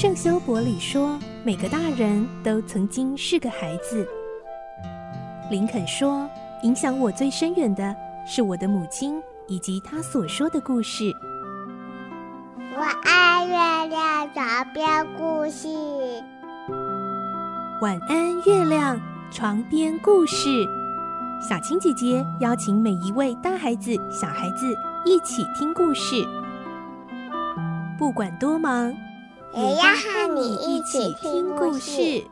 圣修伯里说，每个大人都曾经是个孩子。林肯说，影响我最深远的是我的母亲以及她所说的故事。 我爱月亮床边故事。 晚安，月亮床边故事。小青姐姐邀请每一位大孩子、小孩子一起听故事，不管多忙， 也要和你一起听故事。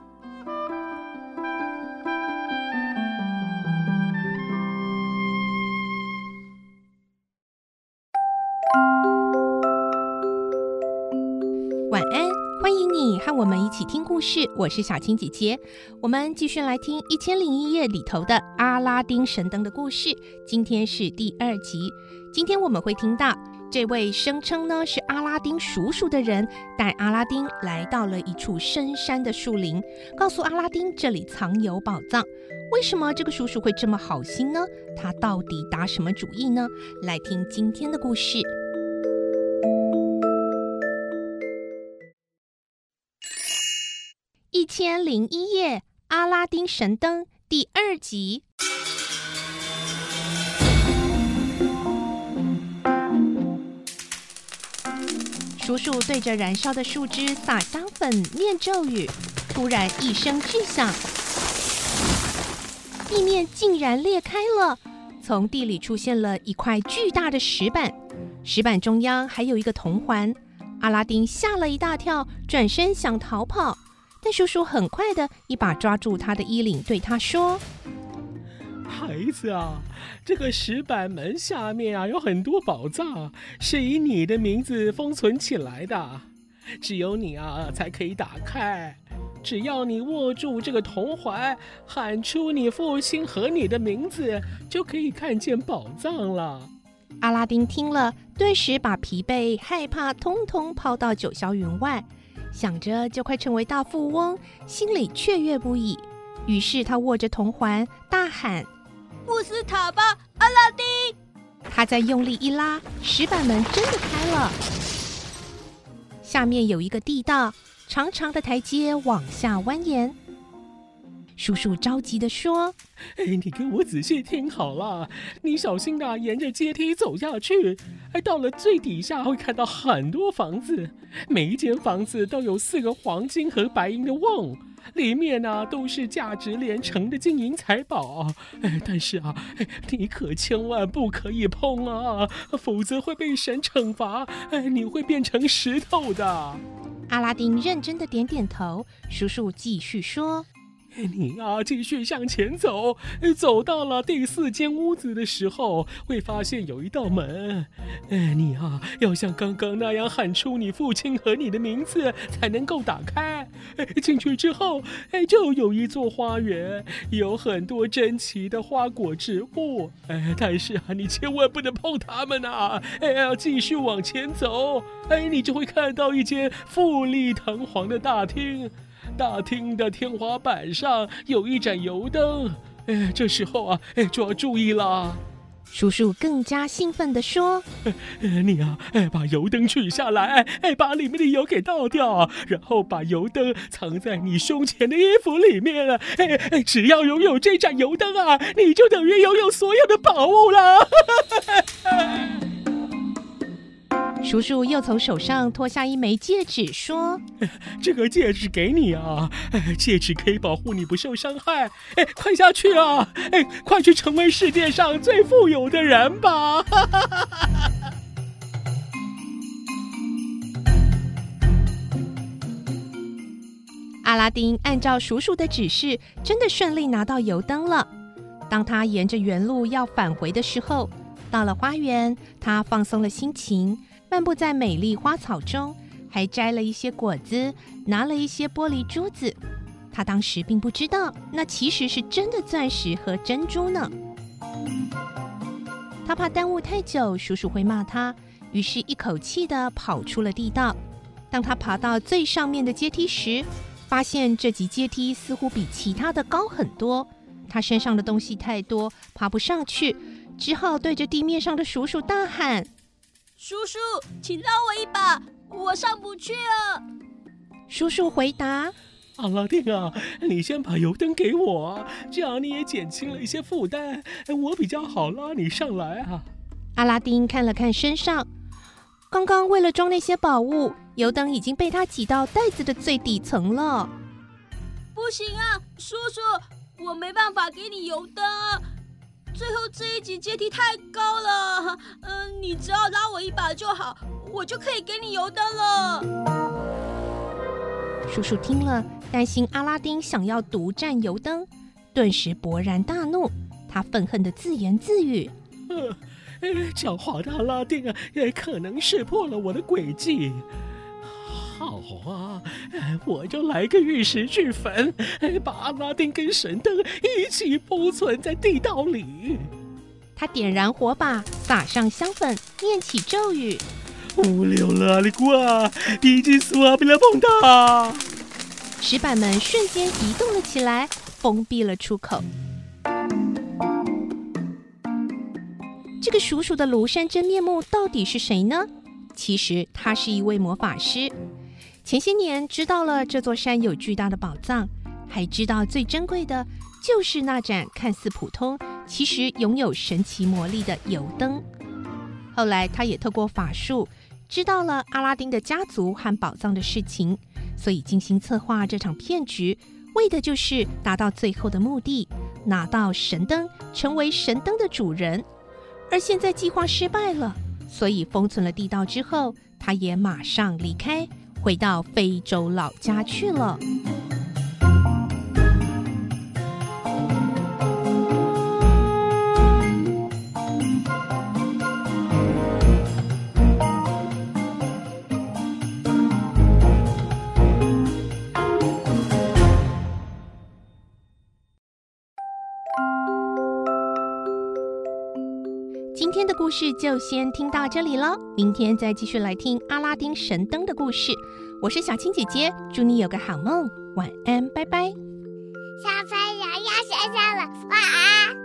晚安，欢迎你和我们一起听故事，我是小青姐姐。我们继续来听《1001夜》里头的阿拉丁神灯的故事，今天是第2集。今天我们会听到这位声称呢是阿拉丁叔叔的人，带阿拉丁来到了一处深山的树林，告诉阿拉丁这里藏有宝藏。为什么这个叔叔会这么好心呢？他到底打什么主意呢？来听今天的故事。1001夜，阿拉丁神灯第2集。叔叔对着燃烧的树枝撒香粉，念咒语，突然一声巨响，地面竟然裂开了，从地里出现了一块巨大的石板，石板中央还有一个铜环。阿拉丁吓了一大跳，转身想逃跑，但叔叔很快的一把抓住他的衣领，对他说： 孩子啊，这个石板门下面啊有很多宝藏，是以你的名字封存起来的，只有你啊才可以打开。只要你握住这个铜环，喊出你父亲和你的名字，就可以看见宝藏了。 阿拉丁听了，顿时把疲惫、害怕通通抛到九霄云外，想着就快成为大富翁，心里雀跃不已。于是他握着铜环大喊： 穆斯塔巴，阿拉丁！ 他再用力一拉，石板门真的开了。下面有一个地道，长长的台阶往下蜿蜒。叔叔着急地说： 你给我仔细听好了，你小心地沿着阶梯走下去，到了最底下会看到很多房子，每一间房子都有4个黄金和白银的瓮，里面啊都是价值连城的金银财宝。但是啊，你可千万不可以碰啊，否则会被神惩罚，你会变成石头的。 阿拉丁认真的点点头，叔叔继续说： 你啊，继续向前走，走到了第4间屋子的时候，会发现有一道门。你啊，要像刚刚那样喊出你父亲和你的名字，才能够打开。进去之后，就有一座花园，有很多珍奇的花果植物。但是啊，你千万不能碰它们啊！要继续往前走，你就会看到一间富丽堂皇的大厅。大厅的天花板上有一盏油灯，这时候啊，就要注意了。 叔叔更加兴奋地说： 你啊，把油灯取下来，把里面的油给倒掉，然后把油灯藏在你胸前的衣服里面。只要拥有这盏油灯啊，你就等于拥有所有的宝物了。 叔叔又从手上脱下一枚戒指，说： 这个戒指给你啊，戒指可以保护你不受伤害。快下去啊，快去成为世界上最富有的人吧。 阿拉丁按照叔叔的指示，真的顺利拿到油灯了。当他沿着原路要返回的时候，到了花园，他放松了心情，漫步在美丽花草中，还摘了一些果子，拿了一些玻璃珠子。他当时并不知道，那其实是真的钻石和珍珠呢。他怕耽误太久，叔叔会骂他，于是一口气地跑出了地道。当他爬到最上面的阶梯时，发现这级阶梯似乎比其他的高很多。他身上的东西太多，爬不上去，只好对着地面上的叔叔大喊： 叔叔，请拉我一把，我上不去啊！ 叔叔回答： 阿拉丁啊，你先把油灯给我，这样你也减轻了一些负担，我比较好拉你上来啊。 阿拉丁看了看身上，刚刚为了装那些宝物，油灯已经被他挤到袋子的最底层了。 不行啊，叔叔，我没办法给你油灯啊。最后这一级阶梯太高了，你只要拉我一把就好，我就可以给你油灯了。 叔叔听了，担心阿拉丁想要独占油灯，顿时勃然大怒。他愤恨地自言自语： 狡猾的阿拉丁啊，也可能识破了我的诡计。好啊，我就来个玉石俱焚，把阿拉丁跟神灯一起封存在地道里。 他点燃火把，撒上香粉，念起咒语： 乌溜拉里瓜，迪基苏阿比拉蹦达。 石板们瞬间移动了起来，封闭了出口。这个鼠鼠的庐山真面目到底是谁呢？其实他是一位魔法师。前些年知道了这座山有巨大的宝藏，还知道最珍贵的就是那盏看似普通，其实拥有神奇魔力的油灯。后来他也透过法术知道了阿拉丁的家族和宝藏的事情，所以精心策划这场骗局，为的就是达到最后的目的，拿到神灯，成为神灯的主人。而现在计划失败了，所以封存了地道之后，他也马上离开，回到非洲老家去了。今天的故事就先听到这里了，明天再继续来听阿拉丁神灯的故事。我是小青姐姐，祝你有个好梦，晚安，拜拜。 小朋友要睡觉了，晚安。